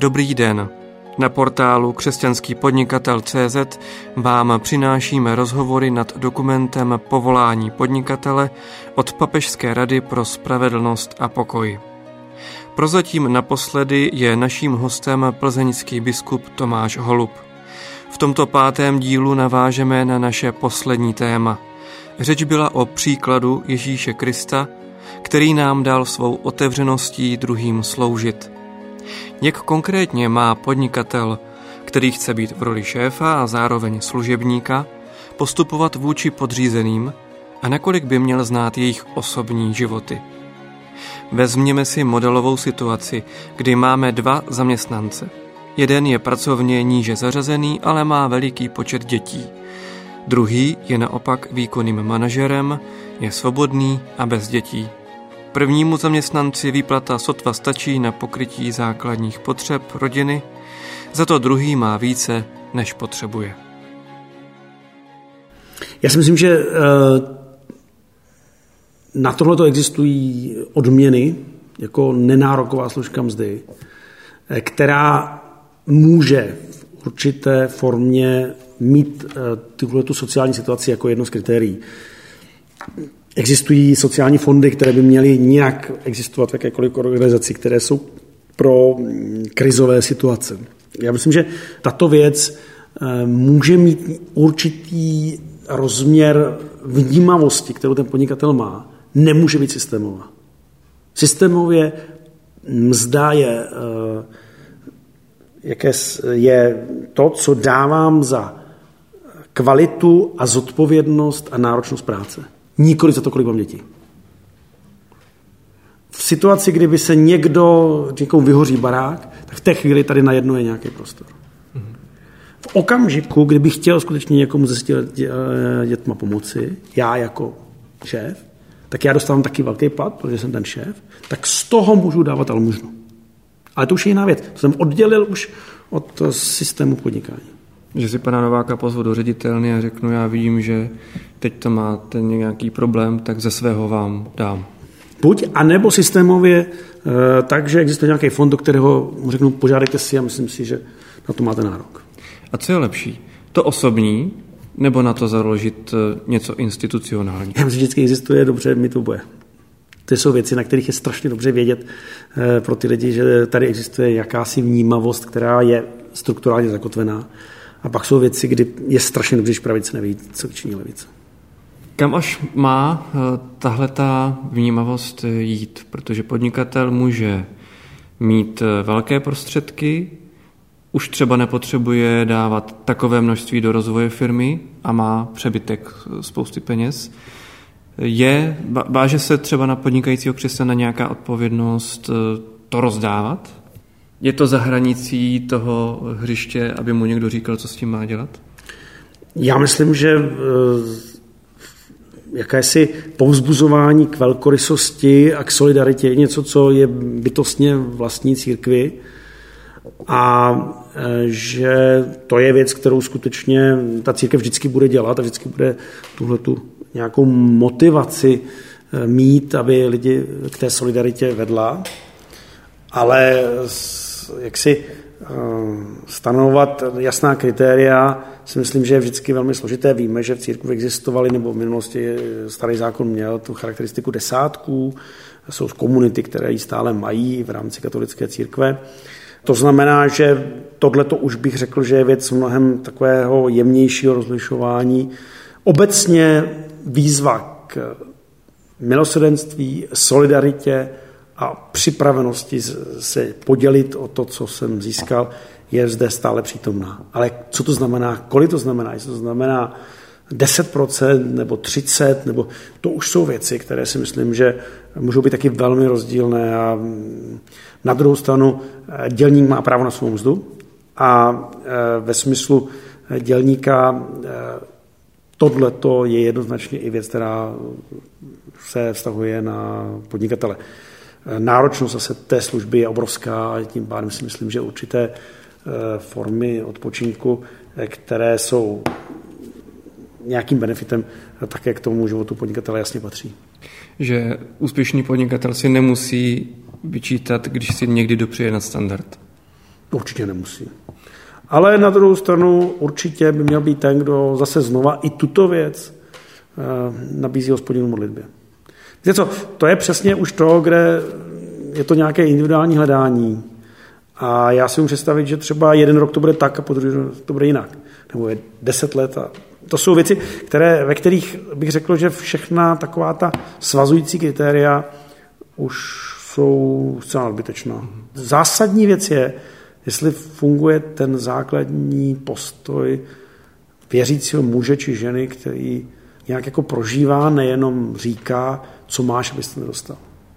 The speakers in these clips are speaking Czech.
Dobrý den. Na portálu křesťanskýpodnikatel.cz vám přinášíme rozhovory nad dokumentem Povolání podnikatele od Papežské rady pro spravedlnost a pokoj. Prozatím naposledy je naším hostem plzeňský biskup Tomáš Holub. V tomto 5. dílu navážeme na naše poslední téma. Řeč byla o příkladu Ježíše Krista, který nám dal svou otevřeností druhým sloužit. Jak konkrétně má podnikatel, který chce být v roli šéfa a zároveň služebníka, postupovat vůči podřízeným a nakolik by měl znát jejich osobní životy? Vezměme si modelovou situaci, kdy máme 2 zaměstnance. Jeden je pracovně níže zařazený, ale má veliký počet dětí. Druhý je naopak výkonným manažerem, je svobodný a bez dětí. Prvnímu zaměstnanci výplata sotva stačí na pokrytí základních potřeb rodiny, za to druhý má více, než potřebuje. Já si myslím, že na tohleto existují odměny jako nenároková složka mzdy, která může v určité formě mít tu sociální situaci jako jedno z kritérií. Existují sociální fondy, které by měly nějak existovat v jakékoliv organizaci, které jsou pro krizové situace. Já myslím, že tato věc může mít určitý rozměr vnímavosti, kterou ten podnikatel má. Nemůže být systémová. Systémově mzda je to, co dávám za kvalitu a zodpovědnost a náročnost práce. Nikoliv za to, kolik mám dětí. V situaci, kdyby se někomu vyhoří barák, tak v té chvíli tady najednou je nějaký prostor. V okamžiku, kdyby chtěl skutečně někomu ze 10 dětma pomoci, já jako šéf, tak já dostávám taky velký plat, protože jsem ten šéf, tak z toho můžu dávat almužnu. Ale to už je jiná věc. To jsem oddělil už od systému podnikání. Že si pana Nováka pozvu do ředitelny a řeknu, já vidím, že teď to máte nějaký problém, tak ze svého vám dám. Buď, anebo systémově tak, že existuje nějaký fond, do kterého mu řeknu, požádejte si a myslím si, že na to máte nárok. A co je lepší? To osobní, nebo na to založit něco institucionální? Já myslím, že vždycky existuje dobře, mi to bude. To jsou věci, na kterých je strašně dobře vědět pro ty lidi, že tady existuje jakási vnímavost, která je strukturálně zakotvená. A pak jsou věci, kdy je strašně dobře, když pravice neví, co činí levice. Kam až má tahleta vnímavost jít? Protože podnikatel může mít velké prostředky, už třeba nepotřebuje dávat takové množství do rozvoje firmy a má přebytek spousty peněz. Váže se třeba na podnikajícího křesťana nějaká odpovědnost to rozdávat? Je to za hranicí toho hřiště, aby mu někdo říkal, co s tím má dělat? Já myslím, že jakési povzbuzování k velkorysosti a k solidaritě je něco, co je bytostně vlastní církvi a že to je věc, kterou skutečně ta církev vždycky bude dělat a vždycky bude tuhletu nějakou motivaci mít, aby lidi k té solidaritě vedla, ale jak si stanovovat jasná kritéria, si myslím, že je vždycky velmi složité. Víme, že v církvi existovaly, nebo v minulosti starý zákon měl tu charakteristiku desátků, jsou komunity, které ji stále mají v rámci katolické církve. To znamená, že tohleto už bych řekl, že je věc mnohem takového jemnějšího rozlišování. Obecně výzva k milosrdenství, solidaritě a připravenosti se podělit o to, co jsem získal, je zde stále přítomná. Ale co to znamená, kolik to znamená, jestli to znamená 10% nebo 30%, nebo to už jsou věci, které si myslím, že můžou být taky velmi rozdílné. A na druhou stranu dělník má právo na svou mzdu a ve smyslu dělníka tohleto je jednoznačně i věc, která se vztahuje na podnikatele. Náročnost zase té služby je obrovská a tím pádem si myslím, že určité formy odpočinku, které jsou nějakým benefitem, také k tomu životu podnikatele jasně patří. Že úspěšný podnikatel si nemusí vyčítat, když si někdy dopřeje nad standard. Určitě nemusí. Ale na druhou stranu určitě by měl být ten, kdo zase znova i tuto věc nabízí Hospodinu modlitbě. Víte co, to je přesně už to, kde je to nějaké individuální hledání. A já si můžu představit, že třeba jeden rok to bude tak a po druhý rok to bude jinak. Nebo je 10 let. A to jsou věci, ve kterých bych řekl, že všechna taková ta svazující kritéria už jsou zcela nadbytečná. Zásadní věc je, jestli funguje ten základní postoj věřícího muže či ženy, který nějak jako prožívá, nejenom říká, co máš, abys to nedostal.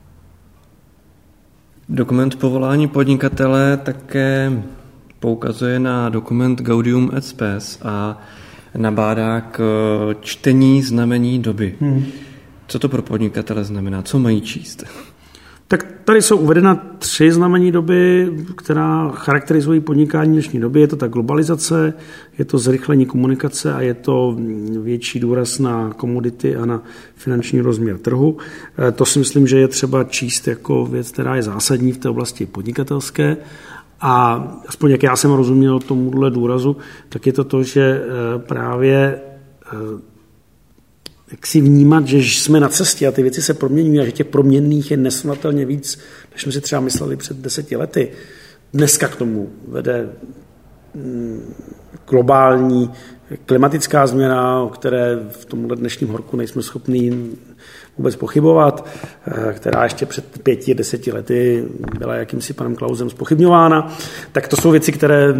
Dokument povolání podnikatele také poukazuje na dokument Gaudium et Spes a nabádá k čtení znamení doby. Co to pro podnikatele znamená? Co mají číst? Tak tady jsou uvedena 3 znamení doby, která charakterizují podnikání dnešní doby. Je to ta globalizace, je to zrychlení komunikace a je to větší důraz na komodity a na finanční rozměr trhu. To si myslím, že je třeba číst jako věc, která je zásadní v té oblasti podnikatelské. A aspoň jak já jsem rozuměl tomuhle důrazu, tak je to, že právě jak si vnímat, že jsme na cestě a ty věci se proměňují a že těch proměnných je nesrovnatelně víc, než jsme si třeba mysleli před 10 lety. Dneska k tomu vede globální klimatická změna, o které v tomhle dnešním horku nejsme schopní vůbec pochybovat, která ještě před 5-10 lety byla jakýmsi panem Klausem zpochybňována. Tak to jsou věci, které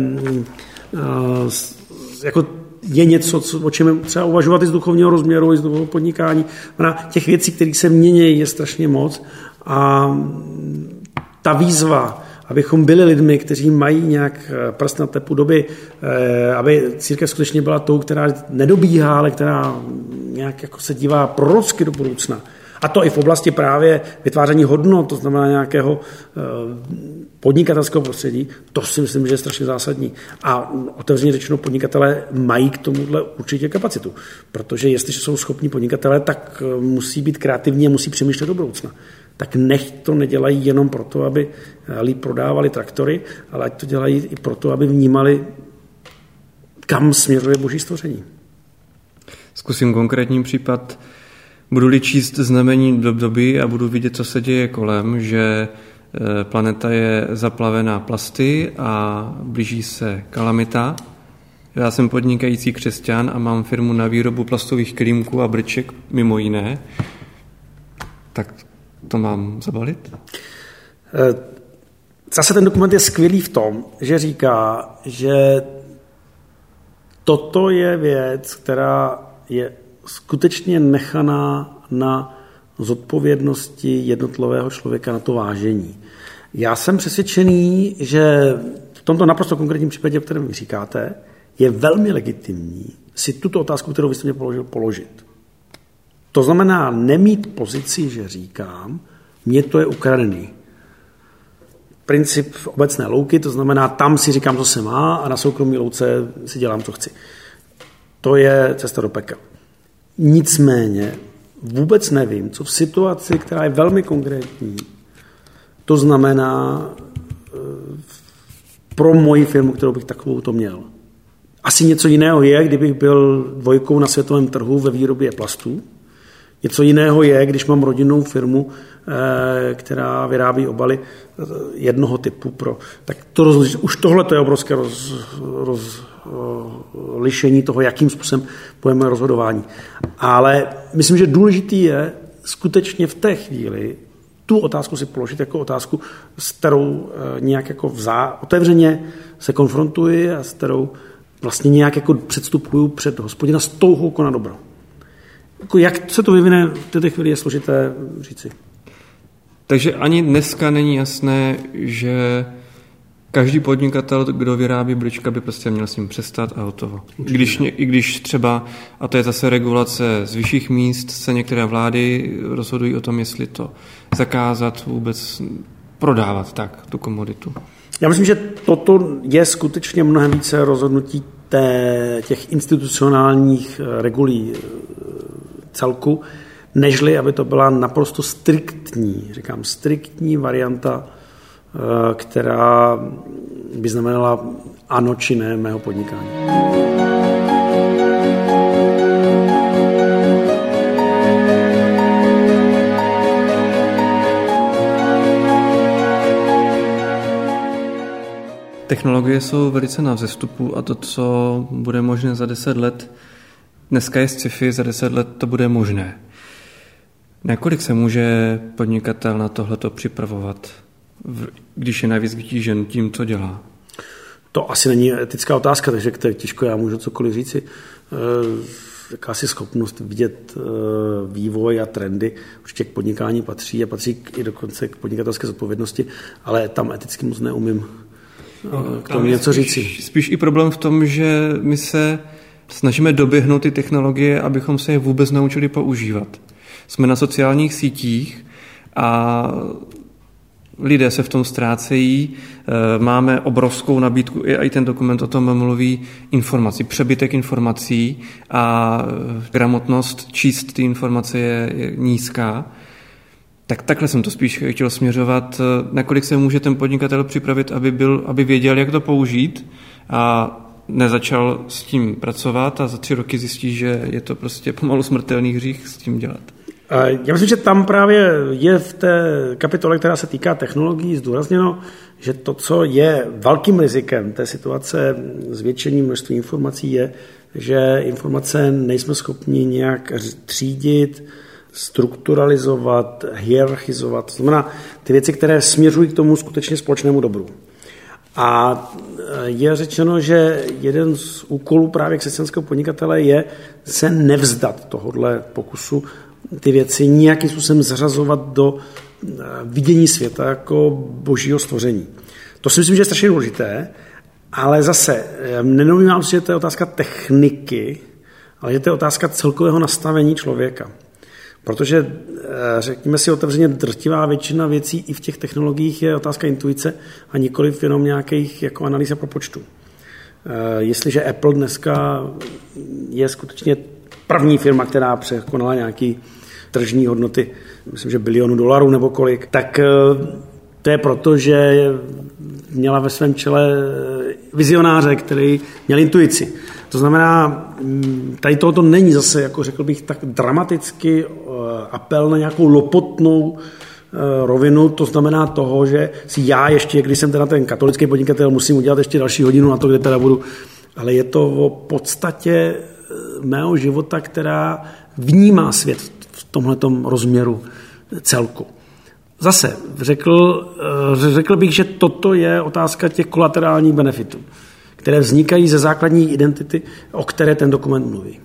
jako je něco, o čem je třeba uvažovat i z duchovního rozměru, i z duchovního podnikání. Těch věcí, které se mění, je strašně moc. A ta výzva, abychom byli lidmi, kteří mají nějak prst na tepu doby, aby církev skutečně byla tou, která nedobíhá, ale která nějak jako se dívá prorocky do budoucna. A to i v oblasti právě vytváření hodnot, to znamená nějakého podnikatelského prostředí, to si myslím, že je strašně zásadní. A otevřeně řečeno, podnikatelé mají k tomuhle určitě kapacitu. Protože jestliže jsou schopní podnikatelé, tak musí být kreativní a musí přemýšlet do budoucna. Tak nech to nedělají jenom proto, aby líp prodávali traktory, ale ať to dělají i proto, aby vnímali, kam směřuje boží stvoření. Zkusím konkrétní případ. Budu-li číst znamení doby a budu vidět, co se děje kolem, že planeta je zaplavená plasty a blíží se kalamita. Já jsem podnikající křesťan a mám firmu na výrobu plastových kelímků a brček, mimo jiné. Tak to mám zabalit? Zase ten dokument je skvělý v tom, že říká, že toto je věc, která je skutečně nechaná na zodpovědnosti jednotlivého člověka na to vážení. Já jsem přesvědčený, že v tomto naprosto konkrétním případě, o kterém mi říkáte, je velmi legitimní si tuto otázku, kterou vy jste mě položil, položit. To znamená nemít pozici, že říkám, mně to je ukradený. Princip obecné louky, to znamená, tam si říkám, co se má a na soukromí louce si dělám, co chci. To je cesta do pekel. Nicméně vůbec nevím, co v situaci, která je velmi konkrétní, to znamená pro moji firmu, kterou bych takovou to měl. Asi něco jiného je, kdybych byl dvojkou na světovém trhu ve výrobě plastů. Něco jiného je, když mám rodinnou firmu, která vyrábí obaly jednoho typu. Tak to už tohle je obrovské lišení toho, jakým způsobem pojeme rozhodování. Ale myslím, že důležitý je skutečně v té chvíli tu otázku si položit jako otázku, s kterou nějak jako otevřeně se konfrontuji a s kterou vlastně nějak jako předstupuju před Hospodina s touhou konat dobro. Jako jak se to vyvine v této chvíli, je složité říci. Takže ani dneska není jasné, že každý podnikatel, kdo vyrábí brčka, by prostě měl s ním přestat a hotovo. I když třeba, a to je zase regulace z vyšších míst, se některé vlády rozhodují o tom, jestli to zakázat, vůbec prodávat tak, tu komoditu. Já myslím, že toto je skutečně mnohem více rozhodnutí těch institucionálních regulí celku, nežli, aby to byla naprosto striktní varianta, která by znamenala ano či ne mého podnikání. Technologie jsou velice na vzestupu a to, co bude možné za 10 let, dneska je sci-fi, za 10 let to bude možné. Nakolik se může podnikatel na tohleto připravovat, když je navíc vytížen tím, co dělá? To asi není etická otázka, takže to je těžko, já můžu cokoliv říci. Jakási schopnost vidět vývoj a trendy určitě k podnikání patří a patří i dokonce k podnikatelské zodpovědnosti, ale tam eticky moc neumím k tomu něco říci. Spíš i problém v tom, že my se snažíme doběhnout ty technologie, abychom se je vůbec naučili používat. Jsme na sociálních sítích a lidé se v tom ztrácejí. Máme obrovskou nabídku, i ten dokument o tom mluví, informací, přebytek informací a gramotnost číst ty informace je nízká. Tak takhle jsem to spíš chtěl směřovat. Nakolik se může ten podnikatel připravit, aby věděl, jak to použít a nezačal s tím pracovat a za 3 roky zjistí, že je to prostě pomalu smrtelný hřích s tím dělat. Já myslím, že tam právě je v té kapitole, která se týká technologií, zdůrazněno, že to, co je velkým rizikem té situace zvětšení množství informací, je, že informace nejsme schopni nějak třídit, strukturalizovat, hierarchizovat. To znamená ty věci, které směřují k tomu skutečně společnému dobru. A je řečeno, že jeden z úkolů právě křesťanského podnikatele je se nevzdat tohodle pokusu, ty věci nějakým způsobem zařazovat do vidění světa jako božího stvoření. To si myslím, že je strašně důležité, ale zase nedomnívám si, že to je otázka techniky, ale že to je otázka celkového nastavení člověka. Protože, řekněme si otevřeně, drtivá většina věcí i v těch technologiích je otázka intuice a nikoliv jenom nějakých jako analýz a propočtu. Jestliže Apple dneska je skutečně první firma, která překonala nějaký tržní hodnoty, myslím, že $1 bilionu nebo kolik, tak to je proto, že měla ve svém čele vizionáře, který měl intuici. To znamená, tady tohoto není zase, jako řekl bych, tak dramaticky apel na nějakou lopotnou rovinu, to znamená toho, že si já ještě, když jsem teda ten katolický podnikatel, musím udělat ještě další hodinu na to, kde teda budu, ale je to o podstatě mého života, která vnímá svět v tomhletom rozměru celku. Zase řekl bych, že toto je otázka těch kolaterálních benefitů, které vznikají ze základní identity, o které ten dokument mluví.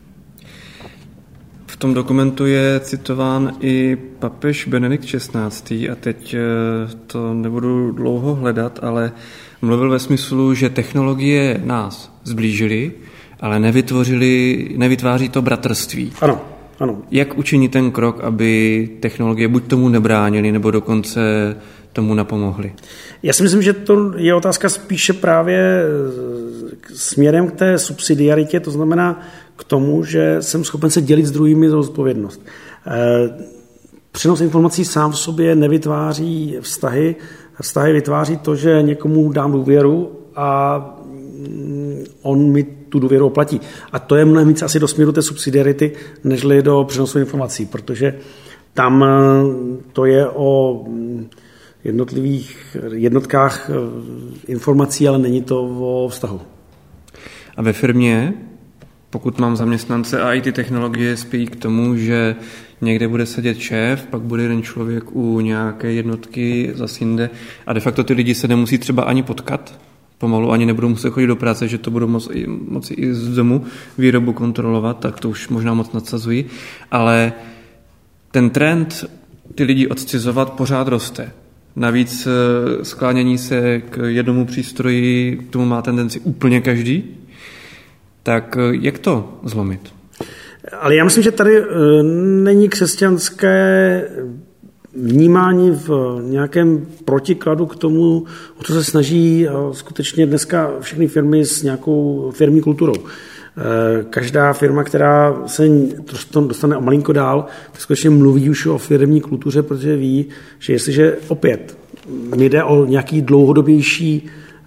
V tom dokumentu je citován i papež Benedikt XVI. A teď to nebudu dlouho hledat, ale mluvil ve smyslu, že technologie nás zblížily, ale nevytváří to bratrství. Ano. Jak učinit ten krok, aby technologie buď tomu nebránily, nebo dokonce tomu napomohly? Já si myslím, že to je otázka spíše právě směrem k té subsidiaritě, to znamená k tomu, že jsem schopen se dělit s druhými za odpovědnost. Přenos informací sám v sobě nevytváří vztahy. Vztahy vytváří to, že někomu dám důvěru a on mi tu důvěru oplatí. A to je mnohem víc asi do směru té subsidiarity, nežli do přenosu informací, protože tam to je o jednotlivých jednotkách informací, ale není to o vztahu. A ve firmě, pokud mám zaměstnance a i ty technologie spějí k tomu, že někde bude sedět šéf, pak bude jeden člověk u nějaké jednotky zase jinde a de facto ty lidi se nemusí třeba ani potkat, pomalu ani nebudou muset chodit do práce, že to budou moci i z domu výrobu kontrolovat, tak to už možná moc nadsazují, ale ten trend ty lidi odcizovat pořád roste. Navíc sklánění se k jednomu přístroji, k tomu má tendenci úplně každý. Tak jak to zlomit? Ale já myslím, že tady není křesťanské vnímání v nějakém protikladu k tomu, o co se snaží skutečně dneska všechny firmy s nějakou firmní kulturou. Každá firma, která se dostane o malinko dál, tak skutečně mluví už o firmní kultuře, protože ví, že jestliže opět jde o nějaký dlouhodobější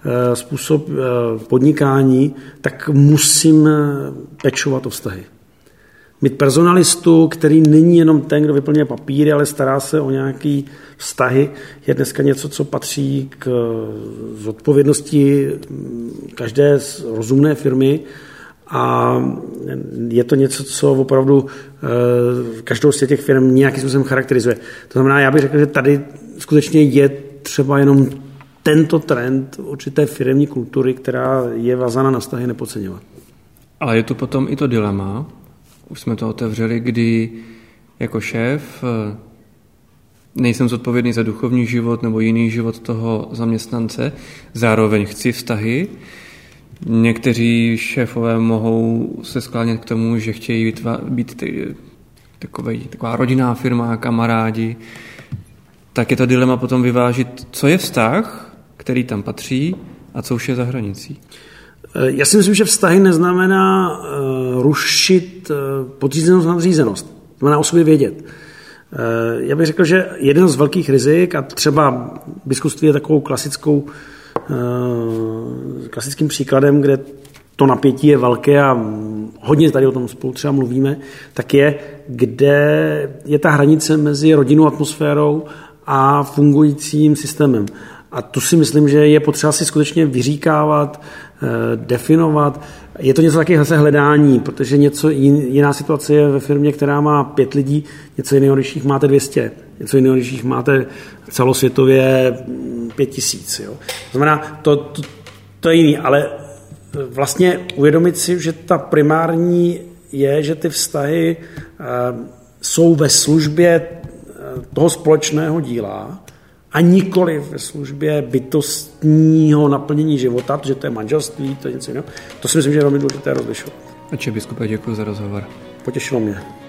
způsob podnikání, tak musím pečovat o vztahy. Mít personalistu, který není jenom ten, kdo vyplňuje papíry, ale stará se o nějaký vztahy, je dneska něco, co patří k zodpovědnosti každé rozumné firmy a je to něco, co opravdu každou z těch firm nějakým způsobem charakterizuje. To znamená, já bych řekl, že tady skutečně je třeba jenom tento trend určité firemní kultury, která je vázána na vztahy, nepodceňovat. Ale je tu potom i to dilema, už jsme to otevřeli, kdy jako šéf nejsem zodpovědný za duchovní život nebo jiný život toho zaměstnance, zároveň chci vztahy. Někteří šéfové mohou se sklánět k tomu, že chtějí být taková rodinná firma, kamarádi. Tak je to dilema potom vyvážit, co je vztah, který tam patří a co už je za hranicí. Já si myslím, že vztahy neznamená rušit podřízenost a nadřízenost. Znamená o sobě vědět. Já bych řekl, že jeden z velkých rizik, a třeba biskupství je takovou klasickým příkladem, kde to napětí je velké a hodně tady o tom spolu třeba mluvíme, tak je, kde je ta hranice mezi rodinnou atmosférou a fungujícím systémem. A tu si myslím, že je potřeba si skutečně vyříkávat, definovat. Je to něco taky zase hledání, protože jiná situace je ve firmě, která má 5 lidí, něco jiného, když jich máte 200, něco jiného, když jich máte celosvětově 5000. Jo. To znamená, to je jiný, ale vlastně uvědomit si, že ta primární je, že ty vztahy jsou ve službě toho společného díla a nikoli ve službě bytostního naplnění života, protože to je manželství, to je něco jiného. To si myslím, že je velmi důležité rozlišovat. Otče biskupe, děkuji za rozhovor. Potěšilo mě.